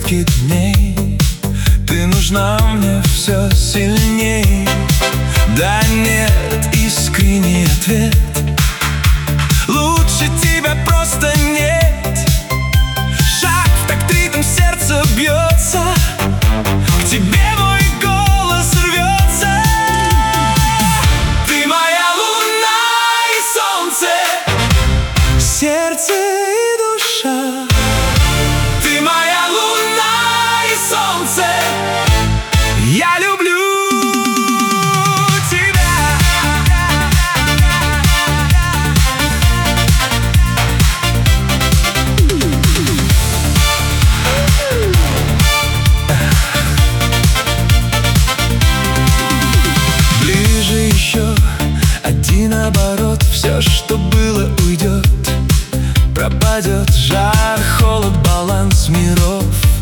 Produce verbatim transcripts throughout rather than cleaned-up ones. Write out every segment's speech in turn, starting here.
десятки дней. Ты нужна мне все сильней. Да нет, искренний ответ: лучше тебя просто нет. Шаг в такт, ритм, сердце бьется, к тебе мой голос рвется. Ты моя луна и солнце, сердце и душа. Ты моя луна и солнце, я люблю тебя. Ближе еще один оборот, все, что было, уйдет. Пропадет жар, холод, баланс миров.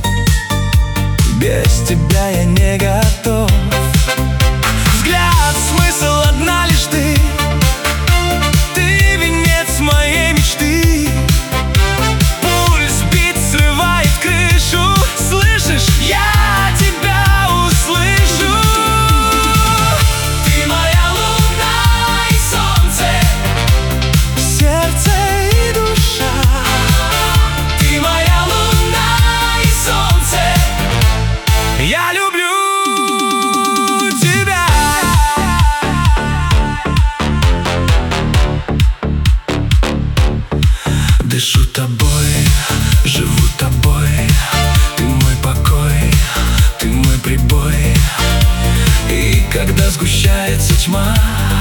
Без тебя я не готов. Взгляд, смысл, одна лишь ты. Ты венец моей мечты. Пульс бит, срывает крышу. Слышишь? Я тебя услышу. Ты моя луна и солнце, сердце и душа. Ты моя луна и солнце, я люблю тебя. Дышу тобой, живу тобой. Ты мой покой, ты мой прибой. И когда сгущается тьма,